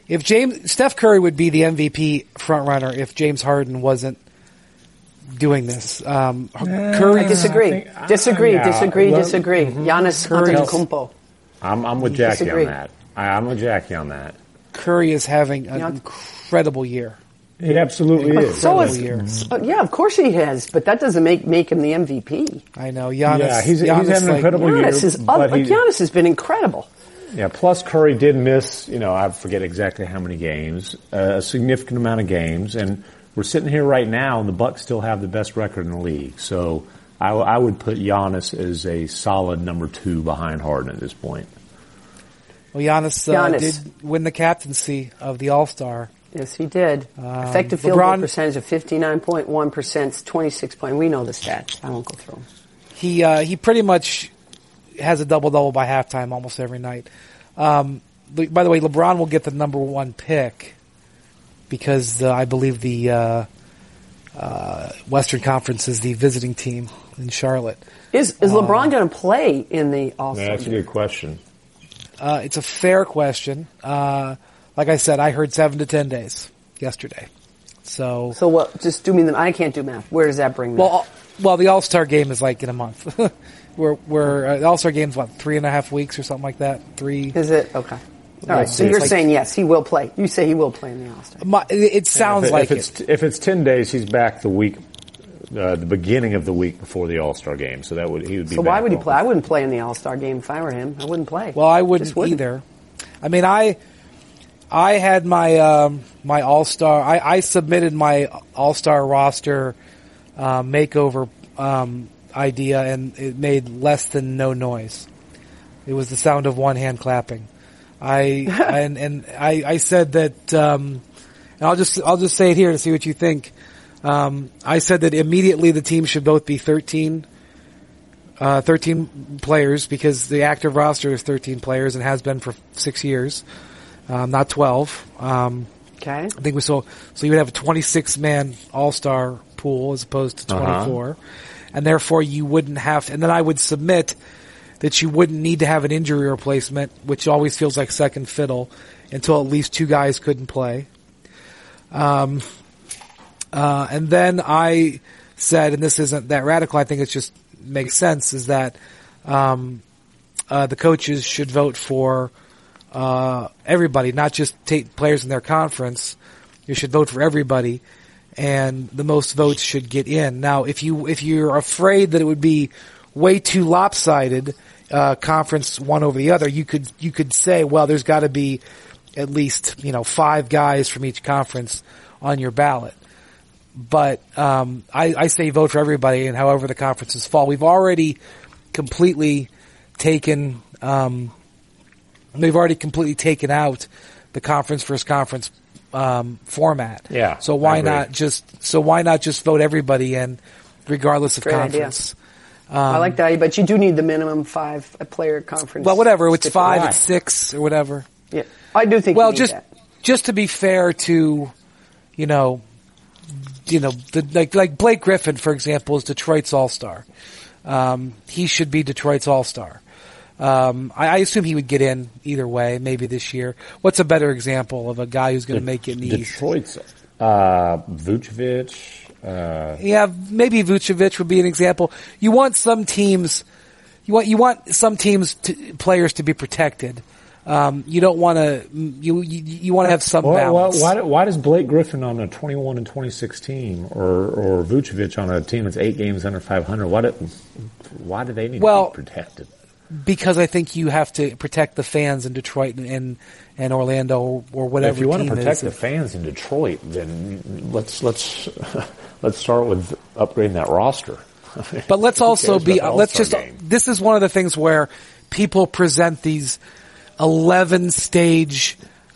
Steph Curry would be the MVP frontrunner if James Harden wasn't doing this. Curry. I disagree. Disagree. Giannis Antetokounmpo. I'm with Jackie on that. I'm with Jackie on that. Curry is having an incredible year. He absolutely is. So yeah, of course he has, but that doesn't make him the MVP. I know, Giannis. Yeah, he's having an incredible year. Giannis has been incredible. Yeah, plus Curry did miss, I forget exactly how many games, a significant amount of games, and we're sitting here right now, and the Bucks still have the best record in the league. So I would put Giannis as a solid number 2 behind Harden at this point. Well, Giannis. Did win the captaincy of the All-Star. Yes, he did. Effective field goal percentage of 59.1%, 26 point. We know the stats. I won't go through them. He pretty much has a double-double by halftime almost every night. By the way, LeBron will get the number 1 pick because I believe the Western Conference is the visiting team in Charlotte. Is LeBron going to play in the All-Star? That's a good question. It's a fair question. Like I said, I heard 7 to 10 days yesterday. So what? Just do me the. I can't do math. Where does that bring me? Well, the All-Star game is like in a month. The All-Star game's 3.5 weeks or something like that. 3. Is it? Okay. All right. So you're saying yes, he will play. You say he will play in the All-Star. It sounds like it. If it's 10 days, he's back the beginning of the week before the All-Star game. So he would be. So why would he play? I wouldn't play in the All-Star game if I were him. I wouldn't play. Well, I wouldn't either. I mean, I had my my All-Star. I submitted my All-Star roster makeover idea, and it made less than no noise. It was the sound of one hand clapping. I said that, and I'll just say it here to see what you think. I said that immediately the team should both be 13 players because the active roster is 13 players and has been for 6 years. Not 12. Okay. I think so you would have a 26-man All-Star pool as opposed to 24. And therefore you wouldn't have to, and then I would submit that you wouldn't need to have an injury replacement, which always feels like second fiddle, until at least 2 guys couldn't play. And then I said, and this isn't that radical, I think it just makes sense, is that the coaches should vote for everybody, not just take players in their conference. You should vote for everybody, and the most votes should get in. Now, if you're afraid that it would be way too lopsided, conference one over the other, you could say, well, there's got to be at least 5 guys from each conference on your ballot. But I say vote for everybody, and however the conferences fall. We've already completely taken out the conference versus conference format. Yeah. So why not just vote everybody in, regardless of Great conference? I like that, but you do need the minimum 5 player conference. Well, whatever. It's 5, it's 6, or whatever. Yeah, I do think. Well, just to be fair to, like Blake Griffin, for example, is Detroit's All-Star. He should be Detroit's All-Star. I assume he would get in either way, maybe this year. What's a better example of a guy who's going to make it in the East? Detroit's Vucevic. Yeah, maybe Vucevic would be an example. You want some teams, players to be protected. You don't want to. You want to have some balance. Why does Blake Griffin on a 21 and 26 team, or Vucevic on a team that's 8 games under 500? Why do they need to be protected? Because I think you have to protect the fans in Detroit and Orlando or whatever. If you want to protect the fans in Detroit, then let's start with upgrading that roster. But let's also this is one of the things where people present these 11-stage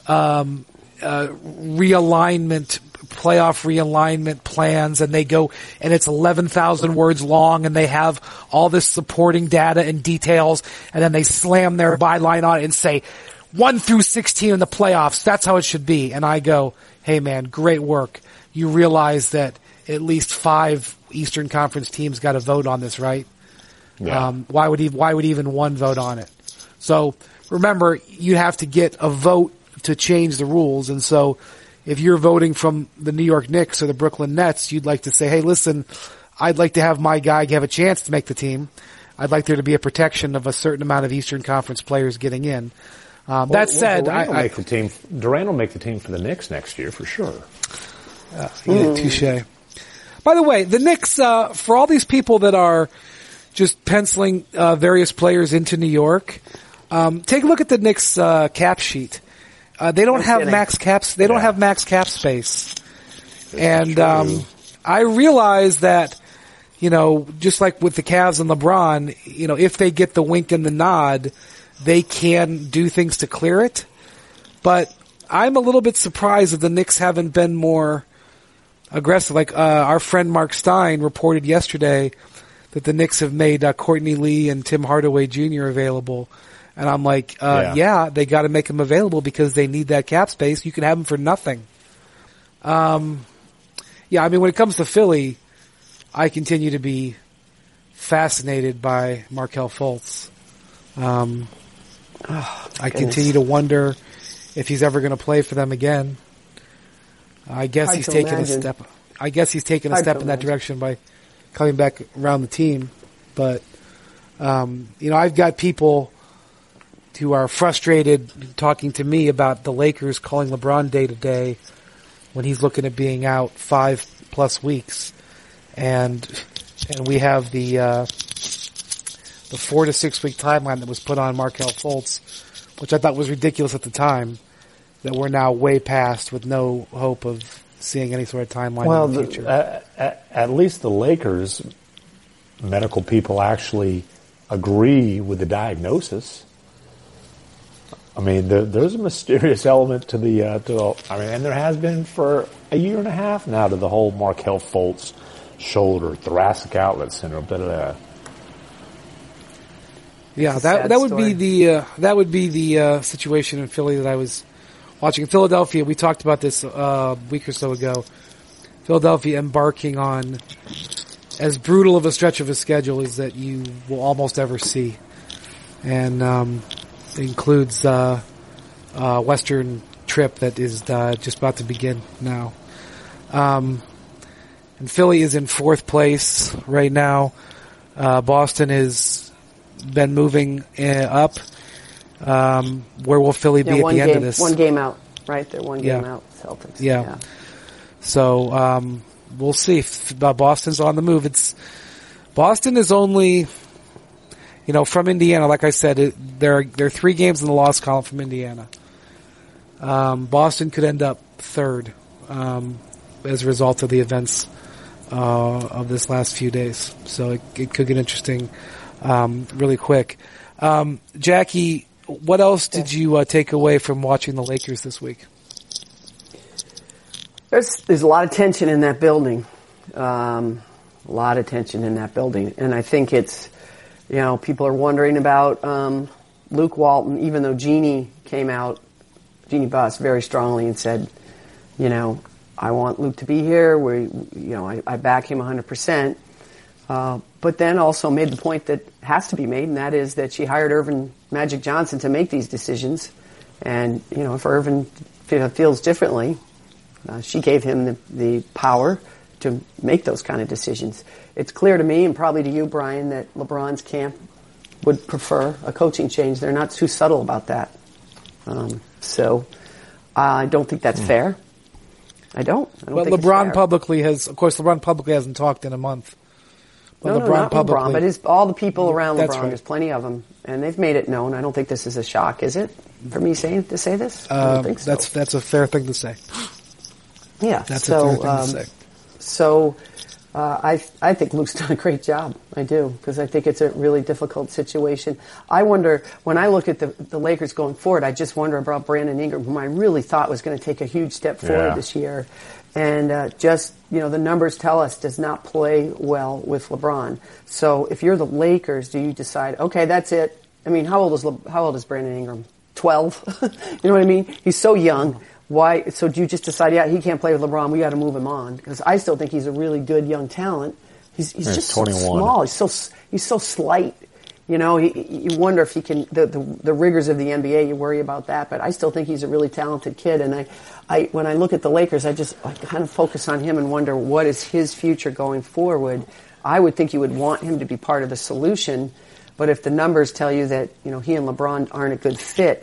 playoff realignment plans, and they go, and it's 11,000 words long, and they have all this supporting data and details, and then they slam their byline on it and say 1 through 16 in the playoffs. That's how it should be. And I go, hey man, great work. You realize that at least 5 Eastern Conference teams got to vote on this, right? Yeah. Why would even one vote on it? So remember, you have to get a vote to change the rules, and so if you're voting from the New York Knicks or the Brooklyn Nets, you'd like to say, hey, listen, I'd like to have my guy have a chance to make the team. I'd like there to be a protection of a certain amount of Eastern Conference players getting in. That said, Durant will make the team for the Knicks next year for sure. Touche. By the way, the Knicks, for all these people that are just penciling various players into New York, take a look at the Knicks cap sheet. They don't have max caps. They don't have max cap space. And I realize that, just like with the Cavs and LeBron, if they get the wink and the nod, they can do things to clear it. But I'm a little bit surprised that the Knicks haven't been more aggressive. Like our friend Mark Stein reported yesterday that the Knicks have made Courtney Lee and Tim Hardaway Jr. available. And I'm like, yeah, they got to make them available because they need that cap space. You can have them for nothing. Yeah, I mean, when it comes to Philly, I continue to be fascinated by Markelle Fultz. I continue to wonder if he's ever going to play for them again. I guess he's taken a step. I guess he's taken a step in that direction by coming back around the team. But I've got people who are frustrated talking to me about the Lakers calling LeBron day to day when he's looking at being out 5+ weeks, and we have the 4 to 6 week timeline that was put on Markelle Fultz, which I thought was ridiculous at the time, that we're now way past with no hope of seeing any sort of timeline in the future. At least the Lakers medical people actually agree with the diagnosis. I mean, there's a mysterious element to the and there has been for a year and a half now to the whole Markelle Fultz shoulder thoracic outlet syndrome. Yeah, that would be the situation in Philly that I was watching. In Philadelphia, we talked about this a week or so ago. Philadelphia embarking on as brutal of a stretch of a schedule as that you will almost ever see, and it includes Western trip that is just about to begin now. And Philly is in 4th place right now. Boston has been moving up. Where will Philly be at the end of this? One game out, right? They're one game out. Celtics. Yeah. So we'll see if Boston's on the move. Boston is only, from Indiana. Like I said, there are 3 games in the loss column from Indiana. Boston could end up 3rd as a result of the events of this last few days. So it could get interesting really quick. Jackie, what else did you take away from watching the Lakers this week? There's a lot of tension in that building. A lot of tension in that building. And I think it's, people are wondering about Luke Walton, even though Jeannie Buss very strongly and said, I want Luke to be here. I back him 100%. But then also made the point that has to be made, and that is that she hired Earvin Magic Johnson to make these decisions. And, if Earvin feels differently, she gave him the power to make those kind of decisions. It's clear to me, and probably to you, Brian, that LeBron's camp would prefer a coaching change. They're not too subtle about that. So I don't think that's fair. I don't think LeBron publicly hasn't talked in a month. But not LeBron, but all the people around LeBron. Right. There's plenty of them, and they've made it known. I don't think this is a shock, is it, for me to say this? I don't think so. That's a fair thing to say. Yeah, that's a fair thing to say. So I think Luke's done a great job. I do, because I think it's a really difficult situation. I wonder, when I look at the Lakers going forward, I just wonder about Brandon Ingram, whom I really thought was going to take a huge step forward this year. And the numbers tell us does not play well with LeBron. So if you're the Lakers, do you decide, okay, that's it? I mean, how old is Brandon Ingram? 12? You know what I mean? He's so young. Why? So do you just decide, he can't play with LeBron, we got to move him on? Because I still think he's a really good young talent. He's just 21. So small. He's so slight. You wonder if he can, the rigors of the NBA, you worry about that, but I still think he's a really talented kid. And when I look at the Lakers, I kind of focus on him and wonder what is his future going forward. I would think you would want him to be part of the solution, but if the numbers tell you that, he and LeBron aren't a good fit,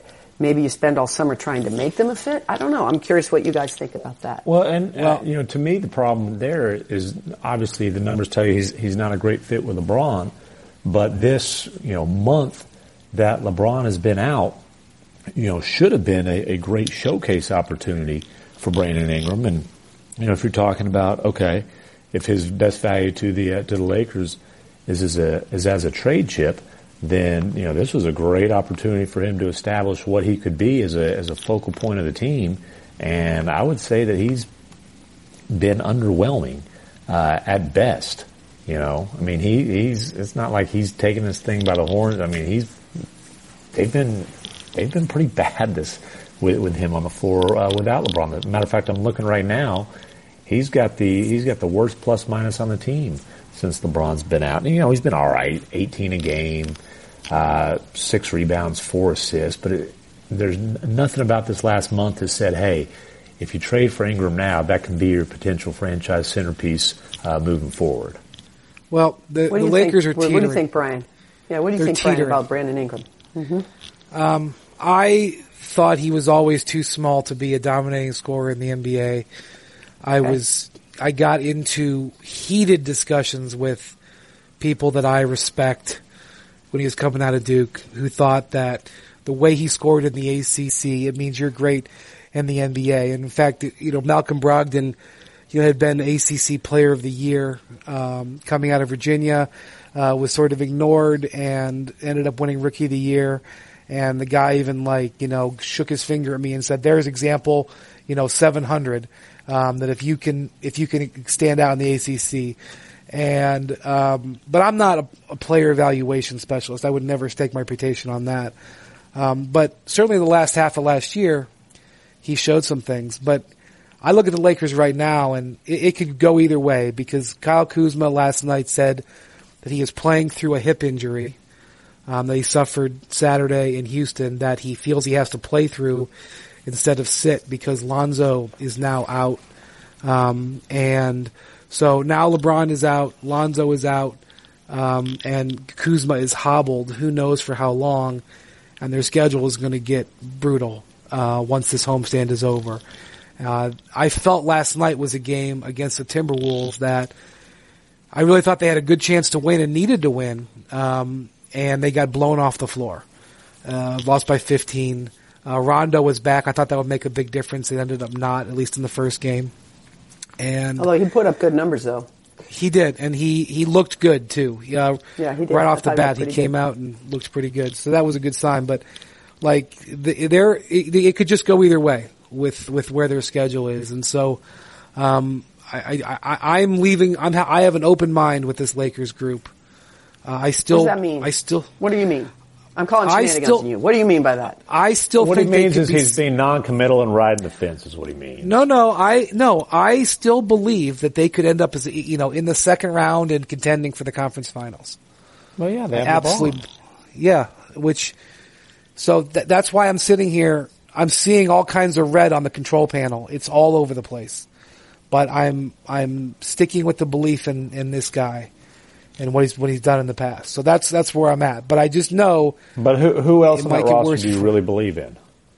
maybe you spend all summer trying to make them a fit. I don't know. I'm curious what you guys think about that. Well, and to me, the problem there is obviously the numbers tell you he's not a great fit with LeBron, but this month that LeBron has been out, should have been a great showcase opportunity for Brandon Ingram. And if you're talking about if his best value to the Lakers is as a trade chip, then this was a great opportunity for him to establish what he could be as a focal point of the team. And I would say that he's been underwhelming at best. It's not like he's taking this thing by the horns. I mean, they've been pretty bad with him on the floor without LeBron. As a matter of fact, I'm looking right now. He's got the worst plus minus on the team since LeBron's been out. And, he's been all right, 18 a game, 6 rebounds, 4 assists. But there's nothing about this last month that said, hey, if you trade for Ingram now, that can be your potential franchise centerpiece moving forward. Well, the Lakers are teetering. What do you think, Brian? Yeah, what do you think, Brian, about Brandon Ingram? Mm-hmm. I thought he was always too small to be a dominating scorer in the NBA. I got into heated discussions with people that I respect when he was coming out of Duke, who thought that the way he scored in the ACC, it means you're great in the NBA. And in fact, Malcolm Brogdon, had been ACC Player of the Year coming out of Virginia, was sort of ignored and ended up winning Rookie of the Year. And the guy even shook his finger at me and said, "There's example, 700 that if you can stand out in the ACC." And but I'm not a player evaluation specialist. I would never stake my reputation on that. But certainly the last half of last year, he showed some things. But I look at the Lakers right now, and it could go either way, because Kyle Kuzma last night said that he is playing through a hip injury that he suffered Saturday in Houston, that he feels he has to play through instead of sit because Lonzo is now out. And so now LeBron is out, Lonzo is out, and Kuzma is hobbled. Who knows for how long? And their schedule is going to get brutal once this homestand is over. I felt last night was a game against the Timberwolves that I really thought they had a good chance to win and needed to win, and they got blown off the floor. Lost by 15. Rondo was back. I thought that would make a big difference. It ended up not, at least in the first game. And although he put up good numbers, though. He did, and he looked good too. Yeah, he did. Right off the bat, he came out and looked pretty good. So that was a good sign. But it could just go either way with where their schedule is, and so I'm leaving. I have an open mind with this Lakers group. What does that mean? What do you mean? I'm calling shenanigans on you. What do you mean by that? I still what think he means is he's being non-committal and riding the fence is what he means. I still believe that they could end up as in the second round and contending for the conference finals. Well, yeah, they have absolutely. Yeah, so that's why I'm sitting here. I'm seeing all kinds of red on the control panel. It's all over the place, but I'm sticking with the belief in this guy and what he's done in the past. So that's where I'm at. But I just know. But who else on that roster do you really believe in?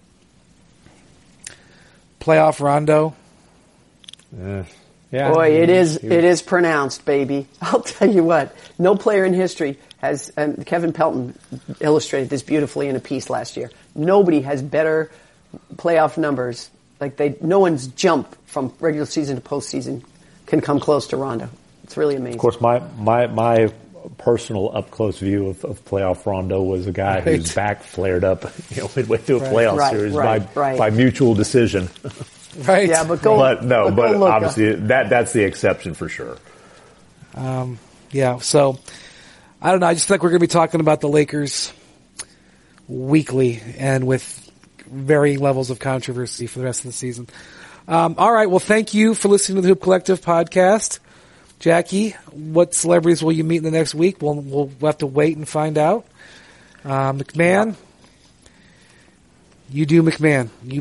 Playoff Rondo. Yeah. Boy, it is pronounced, baby. I'll tell you what. No player in history has. Kevin Pelton illustrated this beautifully in a piece last year. Nobody has better playoff numbers. No one's jump from regular season to postseason can come close to Rondo. It's really amazing. Of course, my personal up close view of playoff Rondo was a guy whose back flared up, midway through a playoff series by mutual decision. Right. Yeah, but obviously that's the exception for sure. Yeah. So I don't know. I just think we're going to be talking about the Lakers weekly and with varying levels of controversy for the rest of the season. All right. Well, thank you for listening to the Hoop Collective podcast. Jackie, what celebrities will you meet in the next week? We'll have to wait and find out. McMahon, you do McMahon. You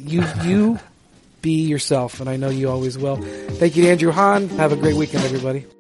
be yourself, and I know you always will. Thank you to Andrew Hahn. Have a great weekend, everybody.